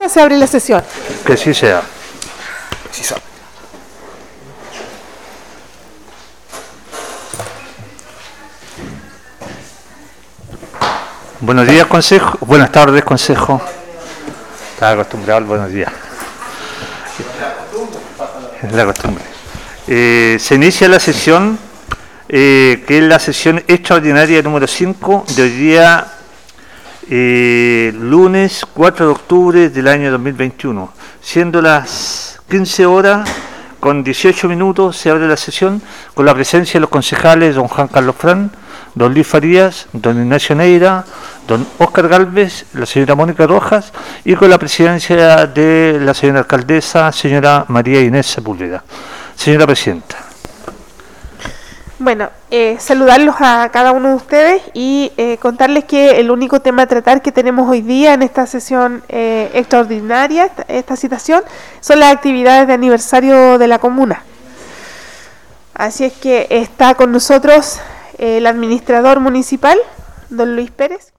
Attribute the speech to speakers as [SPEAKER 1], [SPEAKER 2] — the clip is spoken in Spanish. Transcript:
[SPEAKER 1] Se abre la sesión.
[SPEAKER 2] Que sí sea. Buenos días, consejo. Buenas tardes, consejo. Estaba acostumbrado al buenos días. Es la costumbre. Se inicia la sesión, que es la sesión extraordinaria número 5 de hoy día, lunes 4 de octubre del año 2021. Siendo las 15 horas con 18 minutos, se abre la sesión con la presencia de los concejales don Juan Carlos Fran, don Luis Farías, don Ignacio Neira, don Óscar Gálvez, la señora Mónica Rojas y con la presidencia de la señora alcaldesa, señora María Inés Sepúlveda. Señora presidenta.
[SPEAKER 1] Bueno, saludarlos a cada uno de ustedes y contarles que el único tema a tratar que tenemos hoy día en esta sesión extraordinaria, esta citación, son las actividades de aniversario de la comuna. Así es que está con nosotros el administrador municipal, don Luis Pérez.